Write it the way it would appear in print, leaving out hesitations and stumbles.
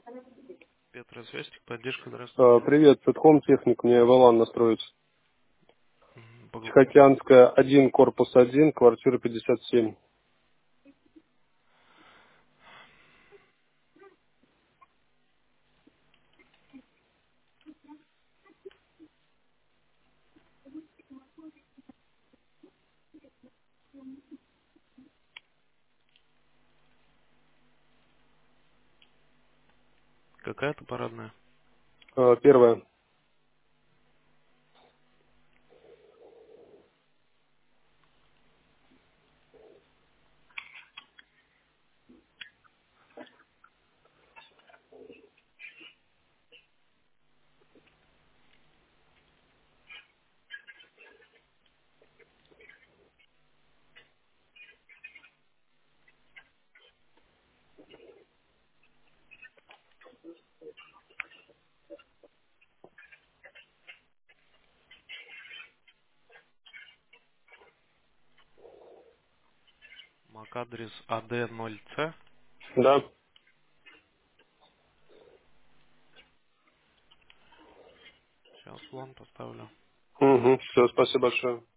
Петроизвестик, поддержка, здравствуйте. Привет, это Home Техник, мне Валан настроить. По группе. Тихоокеанская, 1, корпус 1, квартира 57. Какая-то парадная. Первая. MAC-адрес AD0C. Да. Сейчас вон поставлю. Угу, все, спасибо большое.